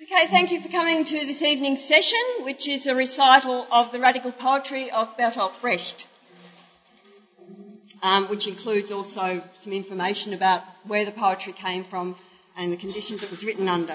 Okay, thank you for coming to this evening's session, which is a recital of the radical poetry of Bertolt Brecht, which includes also some information about where the poetry came from and the conditions it was written under.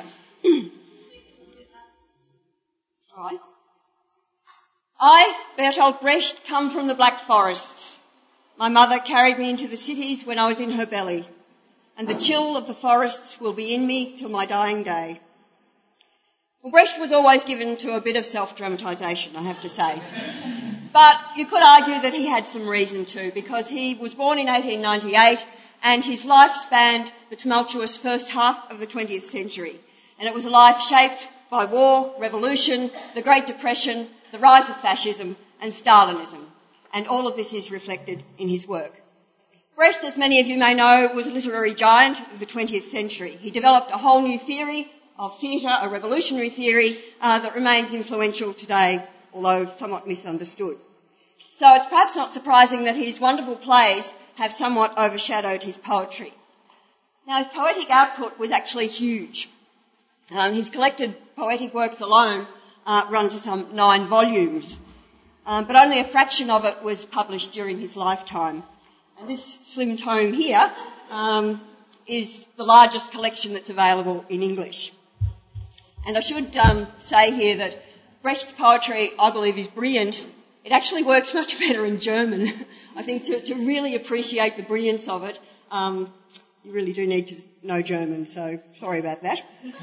All right. I, Bertolt Brecht, come from the Black Forests. My mother carried me into the cities when I was in her belly, and the chill of the forests will be in me till my dying day. Well, Brecht was always given to a bit of self-dramatisation, I have to say. But you could argue that he had some reason to, because he was born in 1898 and his life spanned the tumultuous first half of the 20th century. And it was a life shaped by war, revolution, the Great Depression, the rise of fascism and Stalinism. And all of this is reflected in his work. Brecht, as many of you may know, was a literary giant of the 20th century. He developed a whole new theory of theatre, a revolutionary theory that remains influential today, although somewhat misunderstood. So it's perhaps not surprising that his wonderful plays have somewhat overshadowed his poetry. Now, his poetic output was actually huge. His collected poetic works alone run to some 9 volumes, but only a fraction of it was published during his lifetime. And this slim tome here is the largest collection that's available in English. And I should say here that Brecht's poetry, I believe, is brilliant. It actually works much better in German. I think to really appreciate the brilliance of it, you really do need to know German, so sorry about that.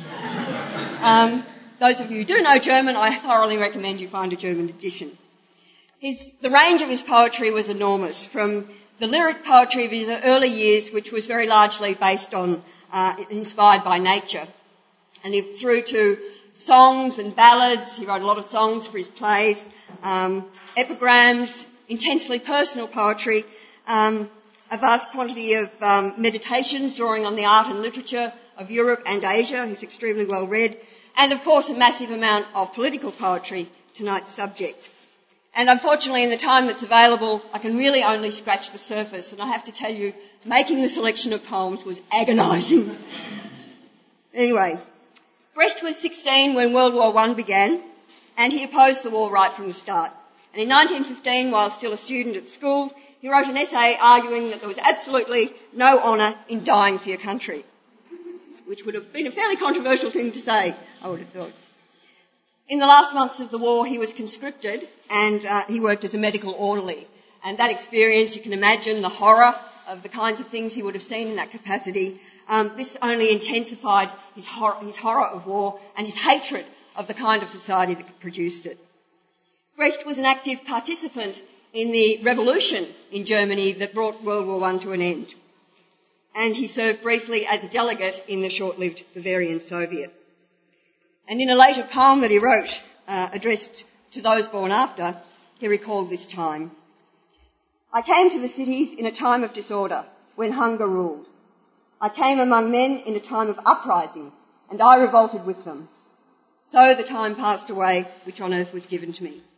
Those of you who do know German, I thoroughly recommend you find a German edition. The range of his poetry was enormous, from the lyric poetry of his early years, which was very largely based on, inspired by nature, and through to songs and ballads. He wrote a lot of songs for his plays, epigrams, intensely personal poetry, a vast quantity of meditations drawing on the art and literature of Europe and Asia. He's extremely well read, and of course a massive amount of political poetry, tonight's subject. And unfortunately, in the time that's available, I can really only scratch the surface, and I have to tell you, making the selection of poems was agonising. Anyway, Brecht was 16 when World War I began, and he opposed the war right from the start. And in 1915, while still a student at school, he wrote an essay arguing that there was absolutely no honour in dying for your country, which would have been a fairly controversial thing to say, I would have thought. In the last months of the war, he was conscripted, and he worked as a medical orderly. And that experience, you can imagine the horror of the kinds of things he would have seen in that capacity. This only intensified his horror of war and his hatred of the kind of society that produced it. Brecht was an active participant in the revolution in Germany that brought World War I to an end. And he served briefly as a delegate in the short-lived Bavarian Soviet. And in a later poem that he wrote, addressed to those born after, he recalled this time. I came to the cities in a time of disorder, when hunger ruled. I came among men in a time of uprising, and I revolted with them. So the time passed away which on earth was given to me.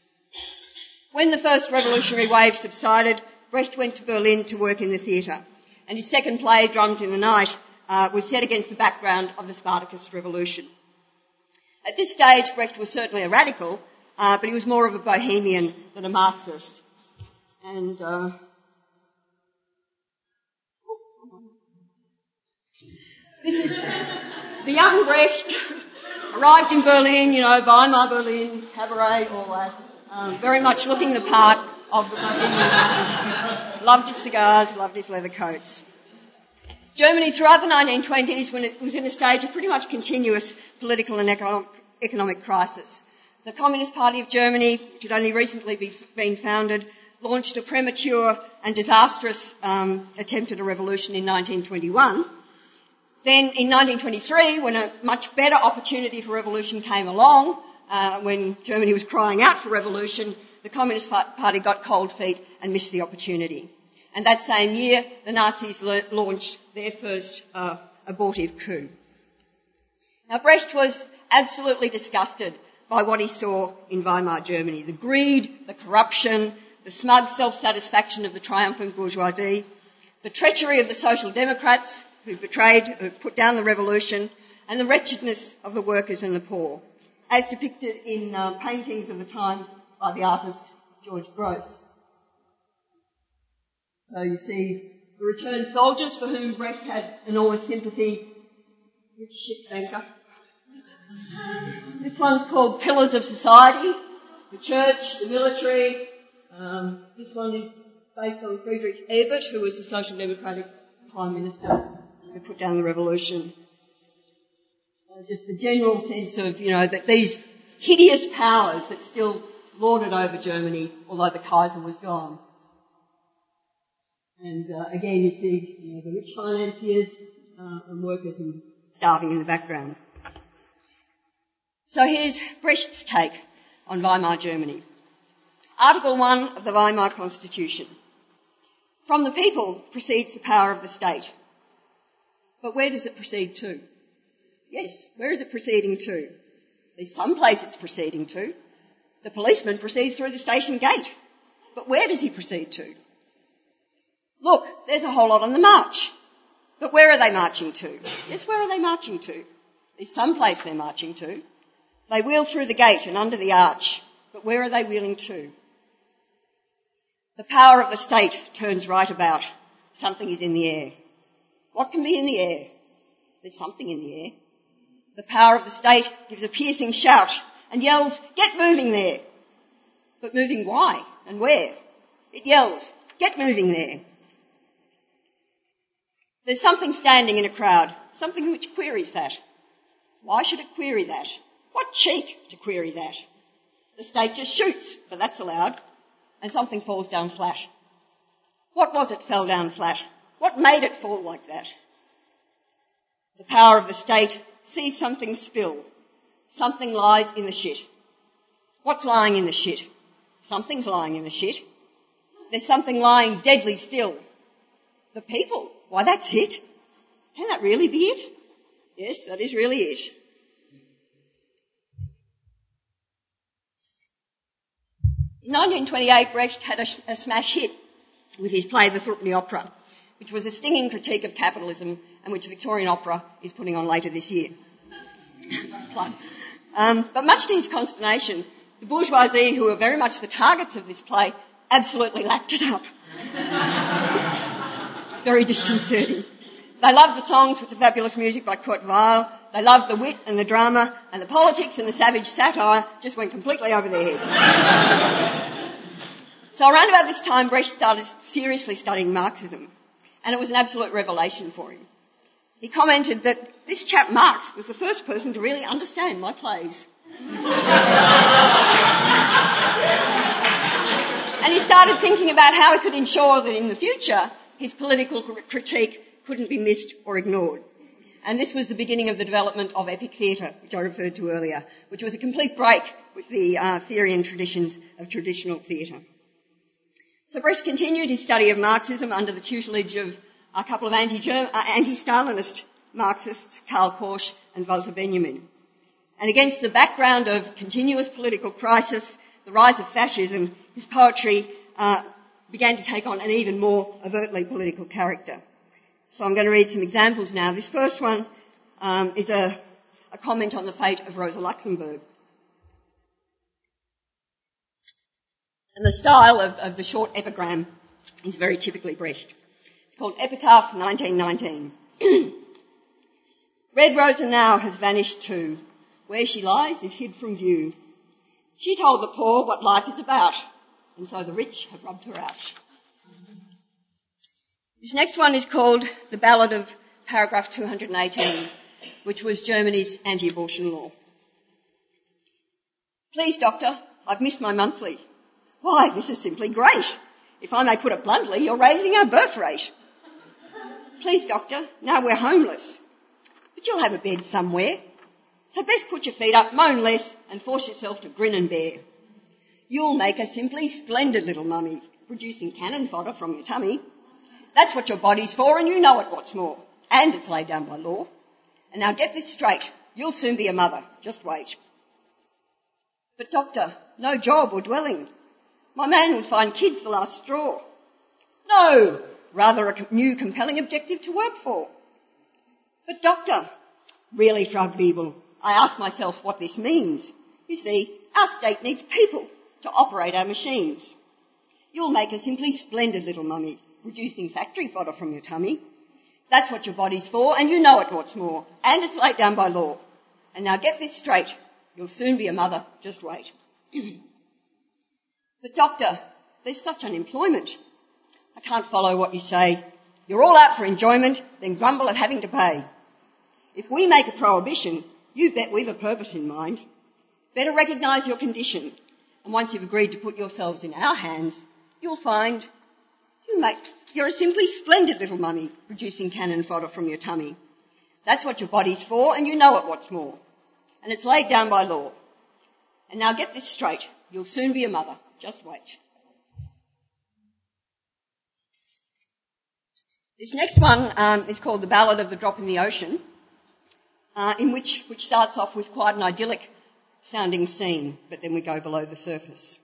When the first revolutionary wave subsided, Brecht went to Berlin to work in the theatre, and his second play, Drums in the Night, was set against the background of the Spartacus Revolution. At this stage, Brecht was certainly a radical, but he was more of a bohemian than a Marxist. And this is the young Brecht, arrived in Berlin, Weimar Berlin, cabaret, all that, very much looking the part of the bohemian. Loved his cigars, loved his leather coats. Germany, throughout the 1920s, when it was in a stage of pretty much continuous political and economic crisis, the Communist Party of Germany, which had only recently been founded, launched a premature and disastrous attempt at a revolution in 1921. Then in 1923, when a much better opportunity for revolution came along, when Germany was crying out for revolution, the Communist Party got cold feet and missed the opportunity. And that same year, the Nazis launched their first abortive coup. Now, Brecht was absolutely disgusted by what he saw in Weimar Germany. The greed, the corruption, the smug self-satisfaction of the triumphant bourgeoisie, the treachery of the Social Democrats who put down the revolution, and the wretchedness of the workers and the poor, as depicted in paintings of the time by the artist George Gross. So you see the returned soldiers for whom Brecht had enormous sympathy, which ship's anchor. This one's called Pillars of Society, the church, the military. This one is based on Friedrich Ebert, who was the Social Democratic Prime Minister who put down the revolution. Just the general sense of, that these hideous powers that still lorded over Germany, although the Kaiser was gone. And again, you see the rich financiers and workers and starving in the background. So here's Brecht's take on Weimar Germany. Article 1 of the Weimar Constitution. From the people proceeds the power of the state. But where does it proceed to? Yes, where is it proceeding to? There's some place it's proceeding to. The policeman proceeds through the station gate. But where does he proceed to? Look, there's a whole lot on the march. But where are they marching to? Yes, where are they marching to? There's some place they're marching to. They wheel through the gate and under the arch. But where are they wheeling to? The power of the state turns right about. Something is in the air. What can be in the air? There's something in the air. The power of the state gives a piercing shout and yells, "Get moving there!" But moving why and where? It yells, "Get moving there!" There's something standing in a crowd, something which queries that. Why should it query that? What cheek to query that? The state just shoots, for that's allowed, and something falls down flat. What was it fell down flat? What made it fall like that? The power of the state sees something spill. Something lies in the shit. What's lying in the shit? Something's lying in the shit. There's something lying deadly still. The people. Why, that's it. Can that really be it? Yes, that is really it. In 1928, Brecht had a smash hit with his play The Threepenny Opera, which was a stinging critique of capitalism and which Victorian Opera is putting on later this year. But much to his consternation, the bourgeoisie, who were very much the targets of this play, absolutely lapped it up. Very disconcerting. They loved the songs with the fabulous music by Kurt Weill. They loved the wit and the drama, and the politics and the savage satire just went completely over their heads. So around about this time, Brecht started seriously studying Marxism, and it was an absolute revelation for him. He commented that this chap Marx was the first person to really understand my plays. And he started thinking about how he could ensure that in the future his political critique couldn't be missed or ignored. And this was the beginning of the development of epic theatre, which I referred to earlier, which was a complete break with the theory and traditions of traditional theatre. So Brecht continued his study of Marxism under the tutelage of a couple of anti-Stalinist Marxists, Karl Korsch and Walter Benjamin. And against the background of continuous political crisis, the rise of fascism, his poetry began to take on an even more overtly political character. So I'm going to read some examples now. This first one is a comment on the fate of Rosa Luxemburg. And the style of the short epigram is very typically Brecht. It's called Epitaph 1919. Red Rosa now has vanished too. Where she lies is hid from view. She told the poor what life is about, and so the rich have rubbed her out. This next one is called The Ballad of Paragraph 218, which was Germany's anti-abortion law. Please, doctor, I've missed my monthly. Why, this is simply great. If I may put it bluntly, you're raising our birth rate. Please, doctor, now we're homeless. But you'll have a bed somewhere. So best put your feet up, moan less, and force yourself to grin and bear. You'll make a simply splendid little mummy, producing cannon fodder from your tummy. That's what your body's for, and you know it, what's more. And it's laid down by law. And now get this straight. You'll soon be a mother. Just wait. But doctor, no job or dwelling. My man would find kids the last straw. No, rather a new compelling objective to work for. But doctor, Really, Frau Griebel, I ask myself what this means. You see, our state needs people to operate our machines. You'll make a simply splendid little mummy, reducing factory fodder from your tummy. That's what your body's for, and you know it, what's more. And it's laid down by law. And now get this straight. You'll soon be a mother. Just wait. But doctor, there's such unemployment. I can't follow what you say. You're all out for enjoyment, then grumble at having to pay. If we make a prohibition, you bet we've a purpose in mind. Better recognise your condition. And once you've agreed to put yourselves in our hands, you'll find you're a simply splendid little mummy, producing cannon fodder from your tummy. That's what your body's for, and you know it, what's more. And it's laid down by law. And now get this straight. You'll soon be a mother. Just wait. This next one is called The Ballad of the Drop in the Ocean, which starts off with quite an idyllic sounding scene, but then we go below the surface.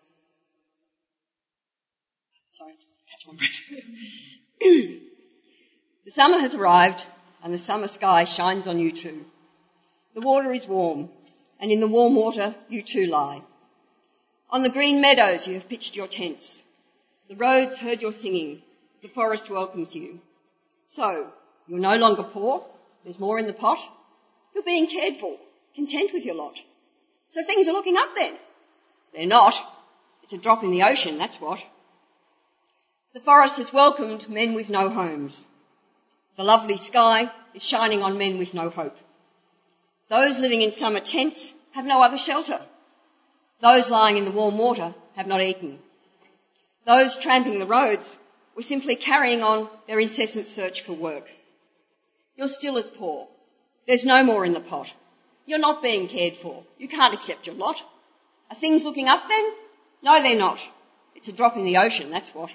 Sorry, catch my breath. The summer has arrived and the summer sky shines on you too. The water is warm, and in the warm water you too lie. On the green meadows you have pitched your tents. The roads heard your singing. The forest welcomes you. So, you're no longer poor. There's more in the pot. You're being cared for, content with your lot. So things are looking up then. They're not. It's a drop in the ocean, that's what. The forest has welcomed men with no homes. The lovely sky is shining on men with no hope. Those living in summer tents have no other shelter. Those lying in the warm water have not eaten. Those tramping the roads were simply carrying on their incessant search for work. You're still as poor. There's no more in the pot. You're not being cared for. You can't accept your lot. Are things looking up then? No, they're not. It's a drop in the ocean, that's what.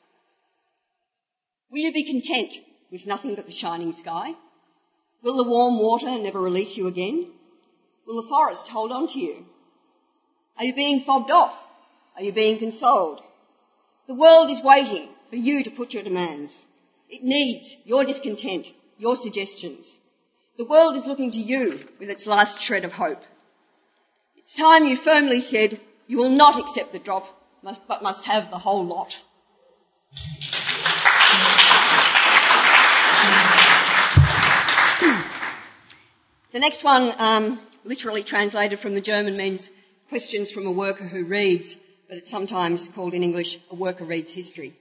Will you be content with nothing but the shining sky? Will the warm water never release you again? Will the forest hold on to you? Are you being fobbed off? Are you being consoled? The world is waiting for you to put your demands. It needs your discontent, your suggestions. The world is looking to you with its last shred of hope. It's time you firmly said you will not accept the drop, but must have the whole lot. The next one, literally translated from the German, means questions from a worker who reads, but it's sometimes called in English, a worker reads history.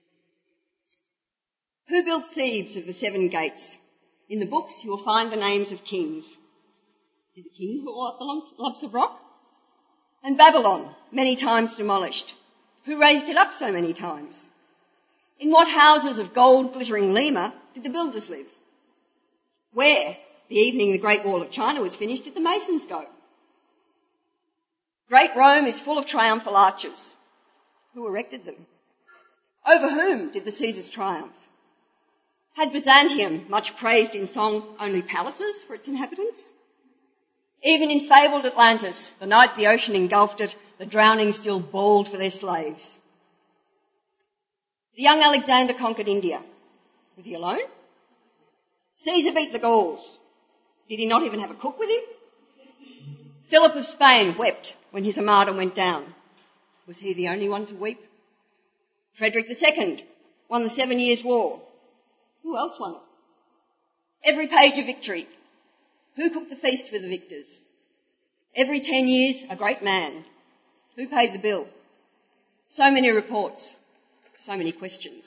Who built Thebes of the 7 gates? In the books you will find the names of kings. Did the king who ate the lumps of rock? And Babylon, many times demolished. Who raised it up so many times? In what houses of gold glittering Lima did the builders live? Where, the evening the Great Wall of China was finished, did the masons go? Great Rome is full of triumphal arches. Who erected them? Over whom did the Caesars triumph? Had Byzantium, much praised in song, only palaces for its inhabitants? Even in fabled Atlantis, the night the ocean engulfed it, the drowning still bawled for their slaves. The young Alexander conquered India. Was he alone? Caesar beat the Gauls. Did he not even have a cook with him? Philip of Spain wept when his armada went down. Was he the only one to weep? Frederick II won the 7 Years' War. Who else won it? Every page of victory. Who cooked the feast for the victors? Every 10 years, a great man. Who paid the bill? So many reports, so many questions.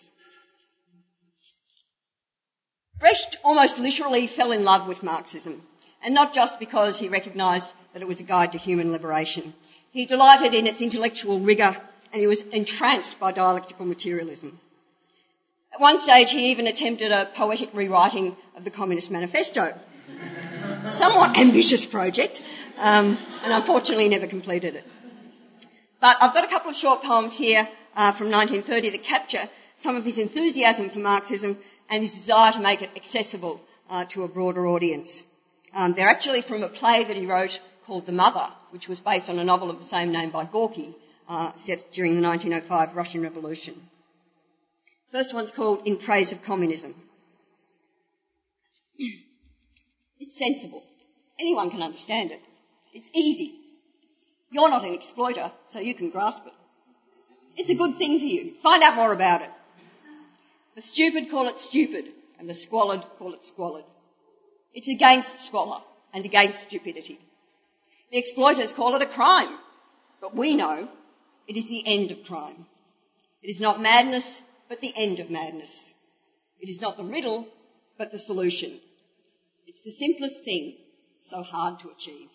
Brecht almost literally fell in love with Marxism, and not just because he recognised that it was a guide to human liberation. He delighted in its intellectual rigour, and he was entranced by dialectical materialism. At one stage, he even attempted a poetic rewriting of the Communist Manifesto. Somewhat ambitious project, and unfortunately never completed it. But I've got a couple of short poems here from 1930 that capture some of his enthusiasm for Marxism and his desire to make it accessible to a broader audience. They're actually from a play that he wrote called The Mother, which was based on a novel of the same name by Gorky, set during the 1905 Russian Revolution. First one's called In Praise of Communism. It's sensible, Anyone can understand it. It's easy. You're not an exploiter, so you can grasp it. It's a good thing for you. Find out more about it. The stupid call it stupid, and the squalid call it squalid. It's against squalor and against stupidity. The exploiters call it a crime, but we know it is the end of crime. It is not madness, but the end of madness. It is not the riddle, but the solution. It's the simplest thing, so hard to achieve.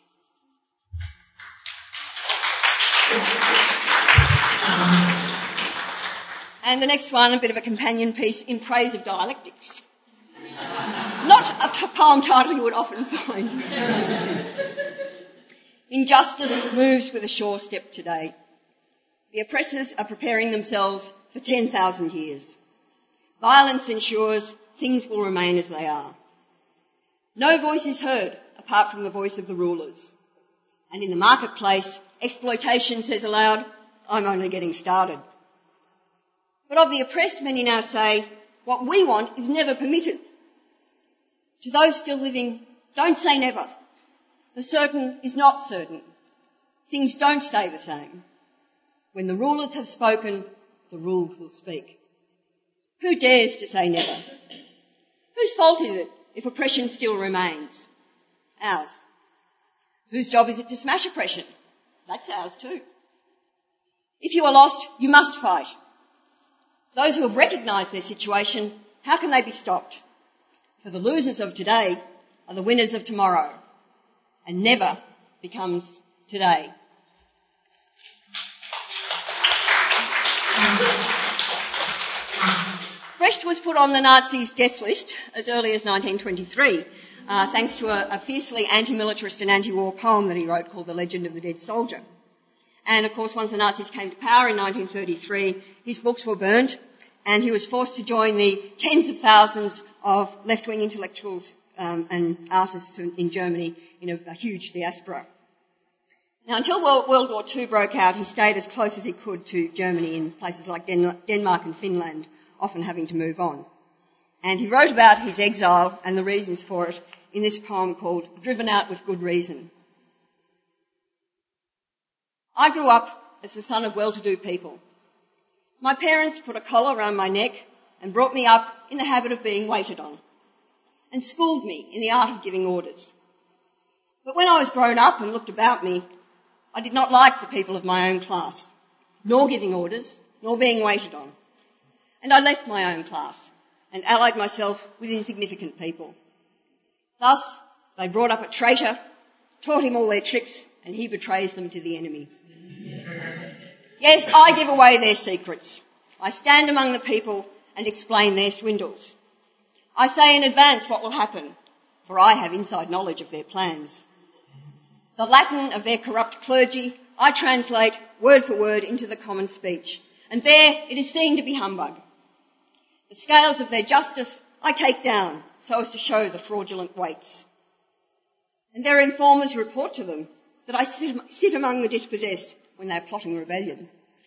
And the next one, a bit of a companion piece in praise of dialectics. Not a poem title you would often find. Injustice moves with a sure step today. The oppressors are preparing themselves for 10,000 years. Violence ensures things will remain as they are. No voice is heard apart from the voice of the rulers. And in the marketplace, exploitation says aloud, I'm only getting started. But of the oppressed, many now say, what we want is never permitted. To those still living, don't say never. The certain is not certain. Things don't stay the same. When the rulers have spoken, the ruled will speak. Who dares to say never? Whose fault is it if oppression still remains? Ours. Whose job is it to smash oppression? That's ours too. If you are lost, you must fight. Those who have recognised their situation, how can they be stopped? For the losers of today are the winners of tomorrow, and never becomes today. Brecht was put on the Nazis' death list as early as 1923, thanks to a fiercely anti-militarist and anti-war poem that he wrote called The Legend of the Dead Soldier. And of course, once the Nazis came to power in 1933, his books were burnt, and he was forced to join the tens of thousands of left-wing intellectuals and artists in Germany in a huge diaspora. Now, until World War II broke out, he stayed as close as he could to Germany in places like Denmark and Finland, often having to move on. And he wrote about his exile and the reasons for it in this poem called Driven Out with Good Reason. I grew up as the son of well-to-do people. My parents put a collar around my neck and brought me up in the habit of being waited on, and schooled me in the art of giving orders. But when I was grown up and looked about me, I did not like the people of my own class, nor giving orders, nor being waited on. And I left my own class and allied myself with insignificant people. Thus, they brought up a traitor, taught him all their tricks, and he betrays them to the enemy. Yes, I give away their secrets. I stand among the people and explain their swindles. I say in advance what will happen, for I have inside knowledge of their plans. The Latin of their corrupt clergy I translate word for word into the common speech, and there it is seen to be humbug. The scales of their justice I take down so as to show the fraudulent weights. And their informers report to them that I sit among the dispossessed when they are plotting rebellion.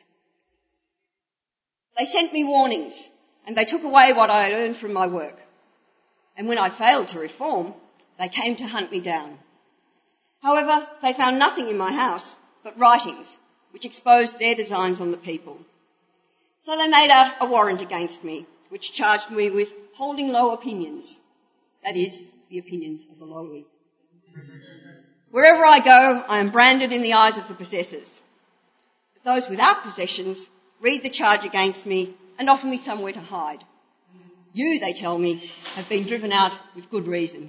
They sent me warnings, and they took away what I had earned from my work. And when I failed to reform, they came to hunt me down. However, they found nothing in my house but writings which exposed their designs on the people. So they made out a warrant against me, which charged me with holding low opinions, that is, the opinions of the lowly. Wherever I go, I am branded in the eyes of the possessors. But those without possessions read the charge against me and offer me somewhere to hide. You, they tell me, have been driven out with good reason.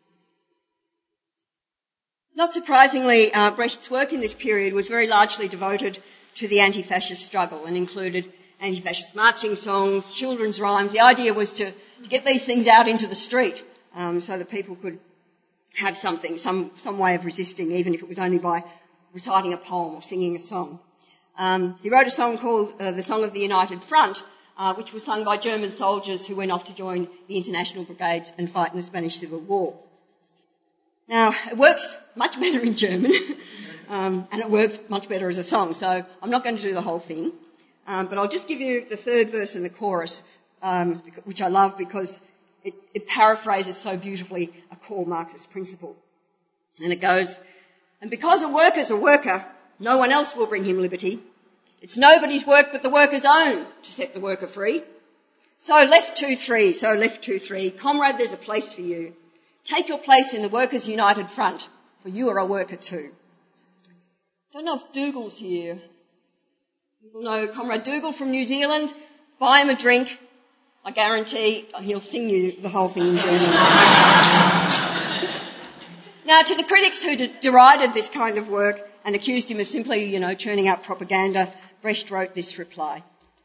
Not surprisingly, Brecht's work in this period was very largely devoted to the anti-fascist struggle and included anti-fascist marching songs, children's rhymes. The idea was to get these things out into the street so that people could have something, some way of resisting, even if it was only by reciting a poem or singing a song. He wrote a song called The Song of the United Front, which was sung by German soldiers who went off to join the international brigades and fight in the Spanish Civil War. Now, it works much better in German, and it works much better as a song, so I'm not going to do the whole thing, but I'll just give you the third verse and the chorus, which I love because it paraphrases so beautifully a core Marxist principle. And it goes, and because a worker's a worker, no one else will bring him liberty. It's nobody's work but the worker's own to set the worker free. So left 2-3, comrade, there's a place for you. Take your place in the Workers' United Front, for you are a worker too. Don't know if Dougal's here. People know Comrade Dougal from New Zealand. Buy him a drink. I guarantee he'll sing you the whole thing in German. Now, to the critics who derided this kind of work and accused him of simply, churning out propaganda, Brecht wrote this reply.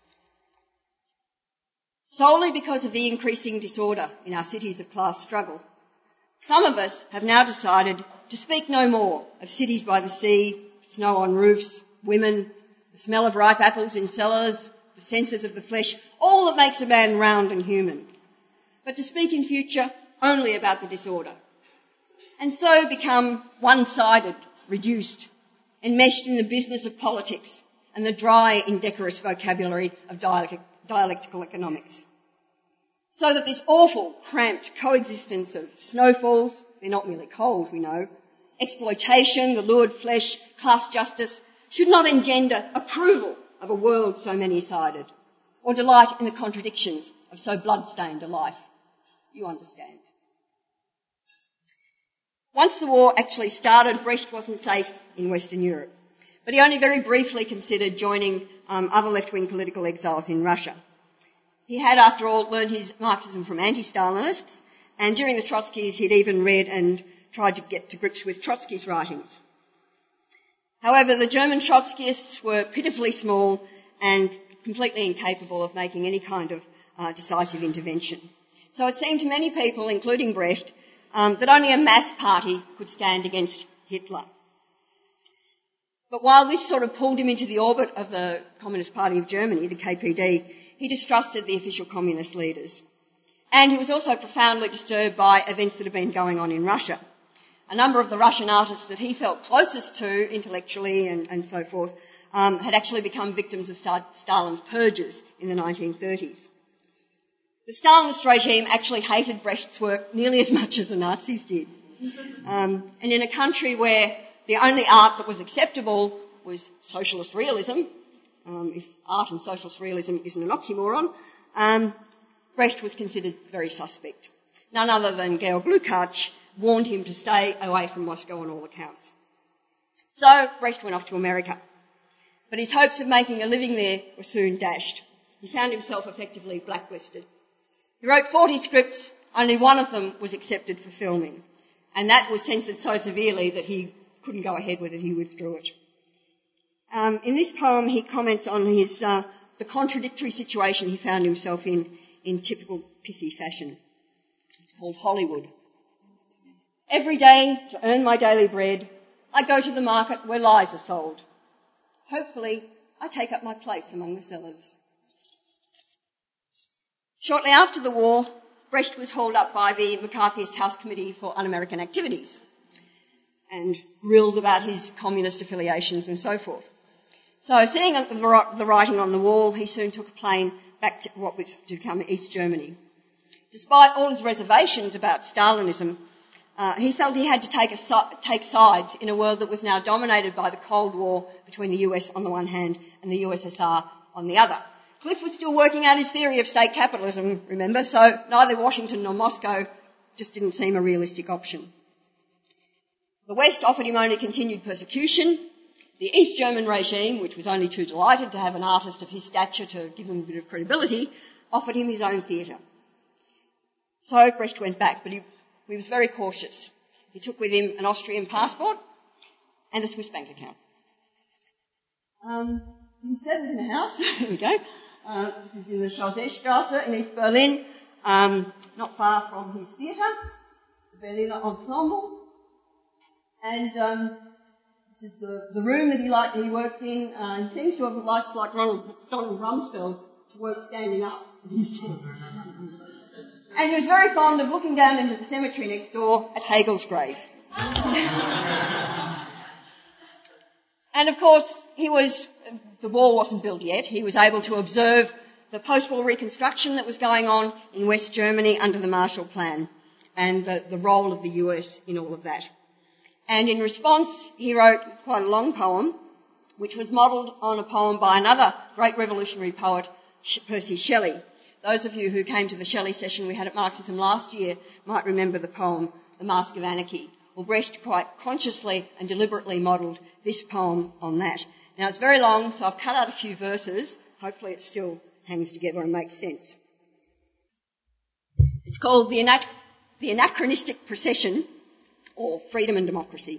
Solely because of the increasing disorder in our cities of class struggle, some of us have now decided to speak no more of cities by the sea, snow on roofs, women, the smell of ripe apples in cellars, the senses of the flesh, all that makes a man round and human, but to speak in future only about the disorder, and so become one-sided, reduced, enmeshed in the business of politics and the dry, indecorous vocabulary of dialectical economics. So that this awful, cramped coexistence of snowfalls, they're not merely cold, we know, exploitation, the lurid flesh, class justice, should not engender approval of a world so many-sided, or delight in the contradictions of so blood-stained a life. You understand. Once the war actually started, Brecht wasn't safe in Western Europe, but he only very briefly considered joining other left-wing political exiles in Russia. He had, after all, learned his Marxism from anti-Stalinists, and during the Trotskys he'd even read and tried to get to grips with Trotsky's writings. However, the German Trotskyists were pitifully small and completely incapable of making any kind of decisive intervention. So it seemed to many people, including Brecht, that only a mass party could stand against Hitler. But while this sort of pulled him into the orbit of the Communist Party of Germany, the KPD, he distrusted the official communist leaders. And he was also profoundly disturbed by events that had been going on in Russia. A number of the Russian artists that he felt closest to intellectually and so forth had actually become victims of Stalin's purges in the 1930s. The Stalinist regime actually hated Brecht's work nearly as much as the Nazis did. And in a country where the only art that was acceptable was socialist realism, if art and socialist realism isn't an oxymoron, Brecht was considered very suspect. None other than Georg Lukács warned him to stay away from Moscow on all accounts. So Brecht went off to America. But his hopes of making a living there were soon dashed. He found himself effectively blacklisted. He wrote 40 scripts, only one of them was accepted for filming. And that was censored so severely that he couldn't go ahead with it, he withdrew it. In this poem he comments on his the contradictory situation he found himself in typical pithy fashion. It's called Hollywood. Every day, to earn my daily bread, I go to the market where lies are sold. Hopefully, I take up my place among the sellers. Shortly after the war, Brecht was hauled up by the McCarthyist House Committee for Un-American Activities and grilled about his communist affiliations and so forth. So, seeing the writing on the wall, he soon took a plane back to what was to become East Germany. Despite all his reservations about Stalinism, he felt he had to take sides in a world that was now dominated by the Cold War between the US on the one hand and the USSR on the other. Cliff was still working out his theory of state capitalism, remember, so neither Washington nor Moscow just didn't seem a realistic option. The West offered him only continued persecution. The East German regime, which was only too delighted to have an artist of his stature to give them a bit of credibility, offered him his own theatre. So Brecht went back, but he was very cautious. He took with him an Austrian passport and a Swiss bank account. He settled in a house. Here we go. This is in the Chausseestrasse in East Berlin, not far from his theatre, the Berliner Ensemble. And this is the room that he worked in. He seems to have liked, like Donald Rumsfeld, to work standing up. And he was very fond of looking down into the cemetery next door at Hegel's grave. And of course, the wall wasn't built yet. He was able to observe the post-war reconstruction that was going on in West Germany under the Marshall Plan and the role of the US in all of that. And in response, he wrote quite a long poem, which was modelled on a poem by another great revolutionary poet, Percy Shelley. Those of you who came to the Shelley session we had at Marxism last year might remember the poem, The Mask of Anarchy. Well, Brecht quite consciously and deliberately modelled this poem on that. Now, it's very long, so I've cut out a few verses. Hopefully it still hangs together and makes sense. It's called The Anachronistic Procession, or Freedom and Democracy.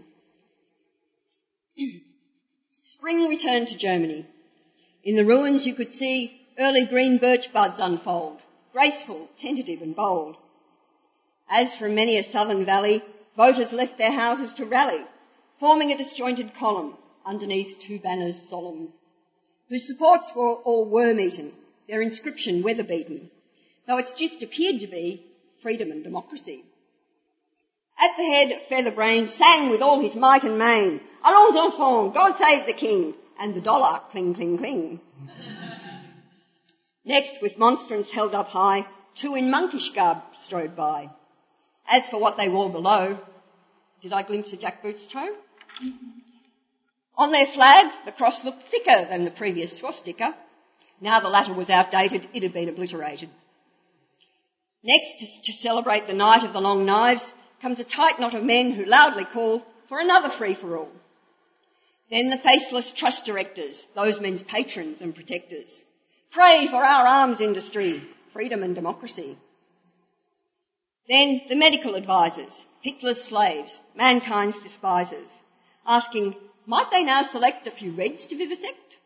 Spring returned to Germany. In the ruins you could see early green birch buds unfold, graceful, tentative and bold. As from many a southern valley, voters left their houses to rally, forming a disjointed column underneath two banners solemn, whose supports were all worm-eaten, their inscription weather-beaten, though its gist appeared to be freedom and democracy. At the head, Featherbrain sang with all his might and main, Allons enfants, God save the King, and the dollar cling, cling, cling. Next, with monstrance held up high, two in monkish garb strode by. As for what they wore below, did I glimpse a jackboot's toe? On their flag, the cross looked thicker than the previous swastika. Now the latter was outdated, it had been obliterated. Next, to celebrate the night of the long knives, comes a tight knot of men who loudly call for another free-for-all. Then the faceless trust directors, those men's patrons and protectors. Pray for our arms industry, freedom and democracy. Then the medical advisers, Hitler's slaves, mankind's despisers, asking, might they now select a few Reds to vivisect?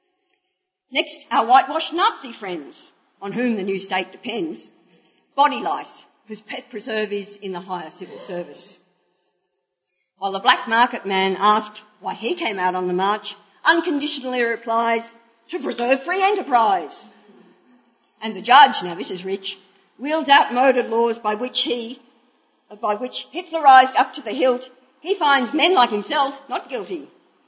Next, our whitewashed Nazi friends, on whom the new state depends, body lice, whose pet preserve is in the higher civil service. While the black market man asked why he came out on the march, unconditionally replies, to preserve free enterprise. And the judge, now this is rich, wheels out murdered laws by which Hitlerised up to the hilt, he finds men like himself not guilty.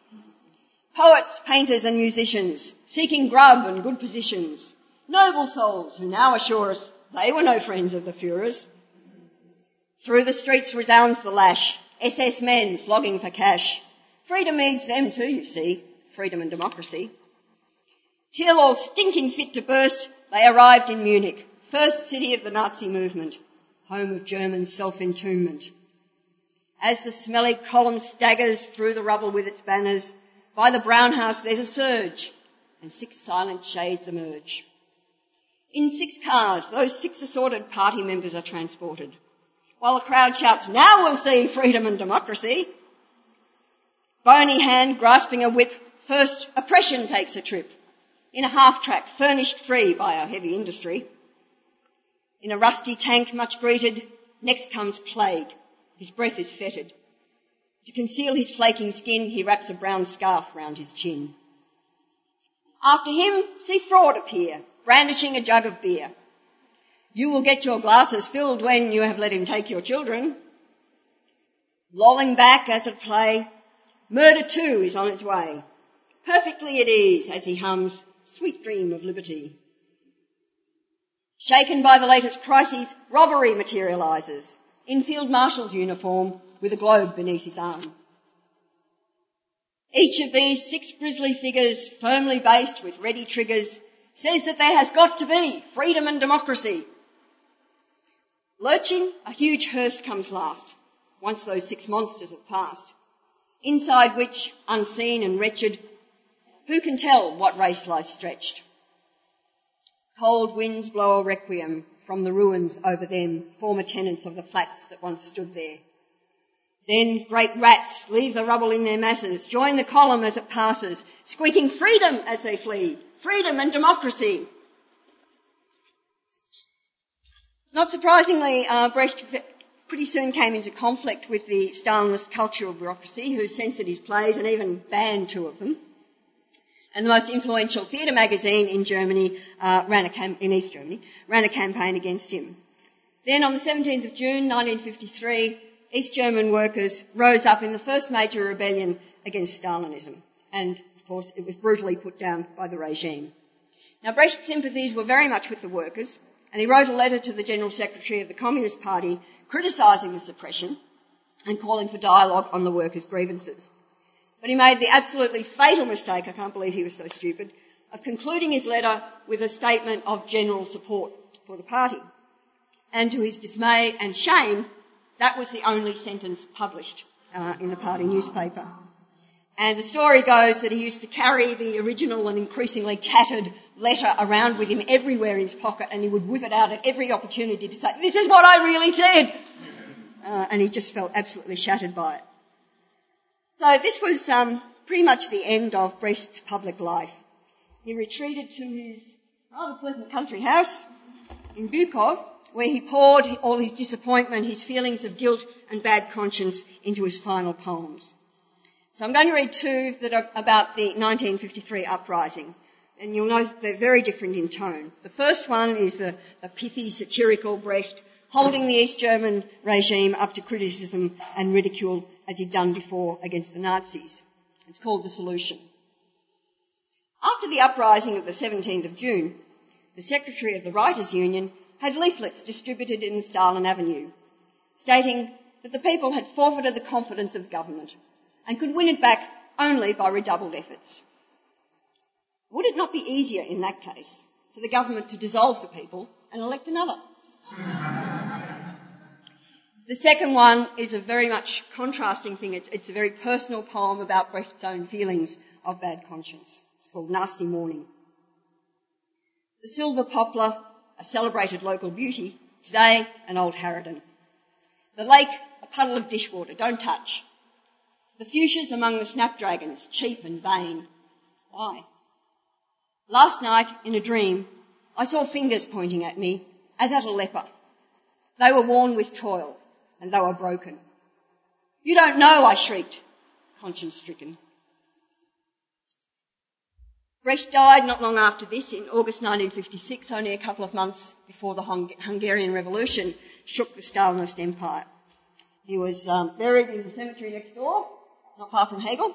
Poets, painters and musicians, seeking grub and good positions, noble souls who now assure us they were no friends of the Führers. Through the streets resounds the lash, SS men flogging for cash. Freedom needs them too, you see, freedom and democracy. Till all stinking fit to burst, they arrived in Munich, first city of the Nazi movement, home of German self-entombment. As the smelly column staggers through the rubble with its banners, by the Brown House there's a surge, and 6 silent shades emerge. In 6 cars, those 6 assorted party members are transported, while the crowd shouts, now we'll see freedom and democracy. Bony hand grasping a whip, first oppression takes a trip, in a half-track furnished free by our heavy industry. In a rusty tank much greeted, next comes plague. His breath is fetid. To conceal his flaking skin, he wraps a brown scarf round his chin. After him, see fraud appear, brandishing a jug of beer. You will get your glasses filled when you have let him take your children. Lolling back as at play, murder too is on its way, perfectly at ease as he hums, sweet dream of liberty. Shaken by the latest crises, robbery materialises, in Field Marshal's uniform with a globe beneath his arm. Each of these 6 grisly figures, firmly based with ready triggers, says that there has got to be freedom and democracy. Lurching, a huge hearse comes last, once those 6 monsters have passed, inside which, unseen and wretched, who can tell what race lies stretched? Cold winds blow a requiem from the ruins over them, former tenants of the flats that once stood there. Then great rats leave the rubble in their masses, join the column as it passes, squeaking freedom as they flee, freedom and democracy. Not surprisingly, Brecht pretty soon came into conflict with the Stalinist cultural bureaucracy, who censored his plays and even banned 2 of them. And the most influential theatre magazine in Germany, in East Germany, ran a campaign against him. Then on the 17th of June 1953, East German workers rose up in the first major rebellion against Stalinism. And, of course, it was brutally put down by the regime. Now, Brecht's sympathies were very much with the workers, and he wrote a letter to the General Secretary of the Communist Party criticising the suppression and calling for dialogue on the workers' grievances. But he made the absolutely fatal mistake, I can't believe he was so stupid, of concluding his letter with a statement of general support for the party. And to his dismay and shame, that was the only sentence published in the party newspaper. And the story goes that he used to carry the original and increasingly tattered letter around with him everywhere in his pocket, and he would whip it out at every opportunity to say, "This is what I really said!" And he just felt absolutely shattered by it. So this was pretty much the end of Brecht's public life. He retreated to his rather pleasant country house in Bukov, where he poured all his disappointment, his feelings of guilt and bad conscience into his final poems. So I'm going to read two that are about the 1953 uprising, and you'll notice they're very different in tone. The first one is the pithy, satirical Brecht, holding the East German regime up to criticism and ridicule as he'd done before against the Nazis. It's called The Solution. After the uprising of the 17th of June, the secretary of the Writers' Union had leaflets distributed in Stalin Avenue, stating that the people had forfeited the confidence of government and could win it back only by redoubled efforts. Would it not be easier in that case for the government to dissolve the people and elect another? The second one is a very much contrasting thing. It's a very personal poem about Brecht's own feelings of bad conscience. It's called Nasty Morning. The silver poplar, a celebrated local beauty, today an old harridan. The lake, a puddle of dishwater, don't touch. The fuchsias among the snapdragons, cheap and vain. Why? Last night, in a dream, I saw fingers pointing at me, as at a leper. They were worn with toil, and they were broken. You don't know, I shrieked, conscience-stricken. Brecht died not long after this, in August 1956, only a couple of months before the Hungarian Revolution shook the Stalinist Empire. He was buried in the cemetery next door, not far from Hegel,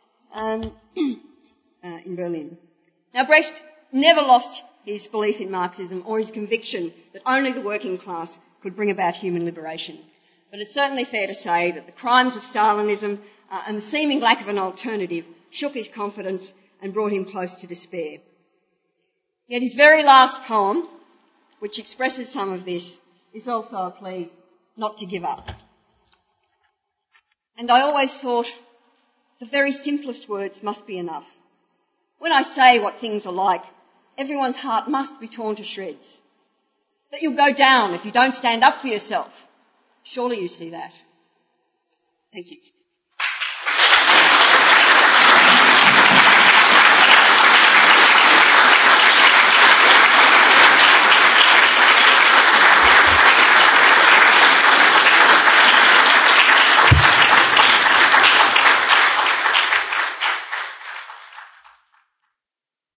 in Berlin. Now, Brecht never lost his belief in Marxism or his conviction that only the working class could bring about human liberation. But it's certainly fair to say that the crimes of Stalinism and the seeming lack of an alternative shook his confidence and brought him close to despair. Yet his very last poem, which expresses some of this, is also a plea not to give up. And I always thought the very simplest words must be enough. When I say what things are like, everyone's heart must be torn to shreds. That you'll go down if you don't stand up for yourself. Surely you see that. Thank you.